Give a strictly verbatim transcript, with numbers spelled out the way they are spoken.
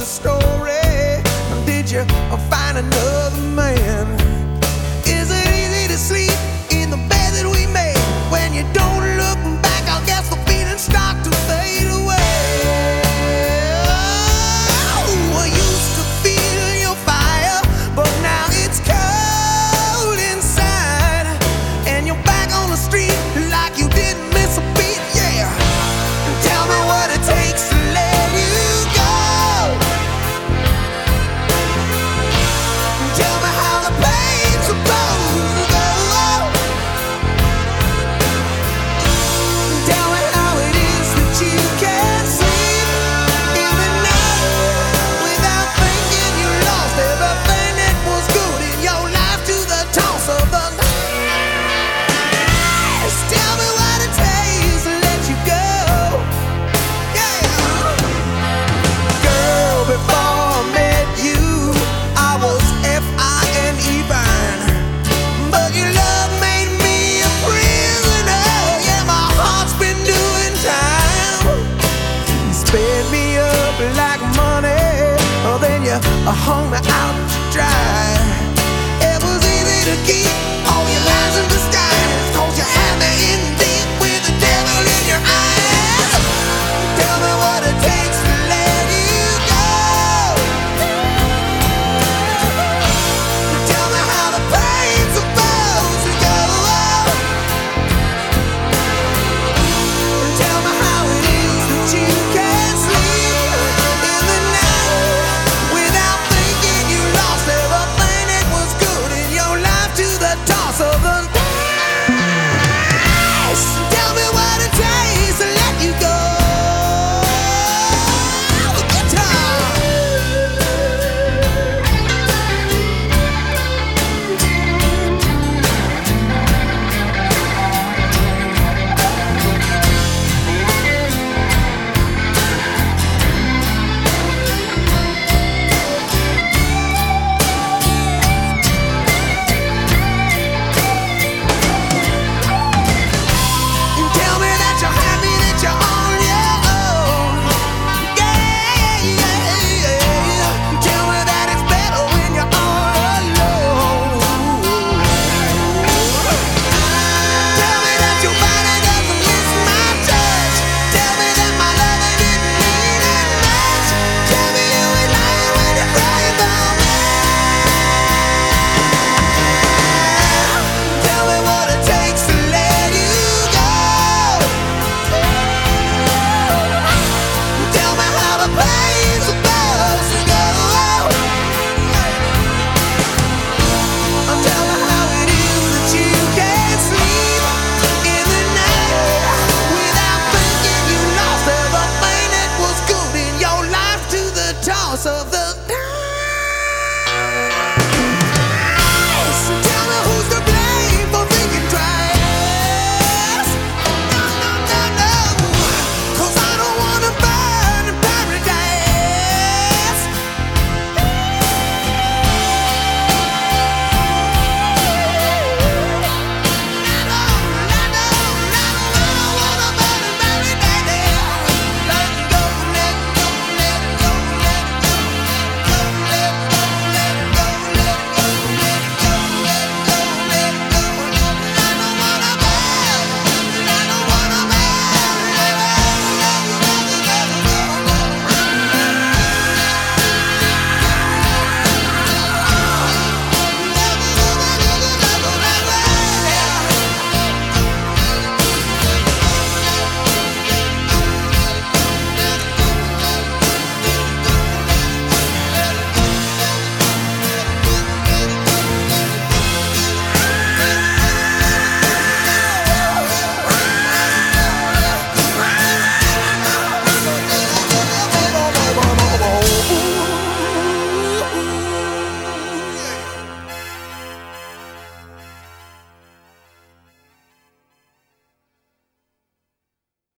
story? Did you find another man? Is it easy to sleep in the bed that we made? When you don't look back, I guess the feelings start to fade away. Oh, I used to feel your fire, but now it's cold inside, and you're back on the street like you didn't miss a beat. Yeah, tell me what it takes to let you go. Tell me how the pain's supposed to go. Tell me how it is that you can't sleep in the night without thinking you lost everything that was good in your life to the toss of the night. Tell me what it takes to let you go. Yeah, girl, before I met you, I was F I N E fine, but your love made me a prisoner. Yeah, my heart's been doing time. You sped me up like money, oh, then you hung me out to dry. It was easy to keep all your lies in disguise, 'cause you had me in deep with the devil in your eyes. Tell me what it takes to let you go. Tell me how the pain's supposed to go. Tell me how it is that you can't sleep in the night without thinking you lost everything that was good in your life to the toss of the dice. Tell me what it takes to let you go. Guitar. Tell me that you're happy, that you're on your own. Yeah, yeah, yeah. Tell me that it's better when you're all alone. Tell me that your body doesn't miss my touch. Tell me that my loving didn't mean that much. Tell me you ain't lying when you're crying for me. Tell me what it takes to let you go. Tell me how the pain's supposed to go. Tell me how it is that you can't sleep in the night without thinking you lost everything that was good in your life to the toss of the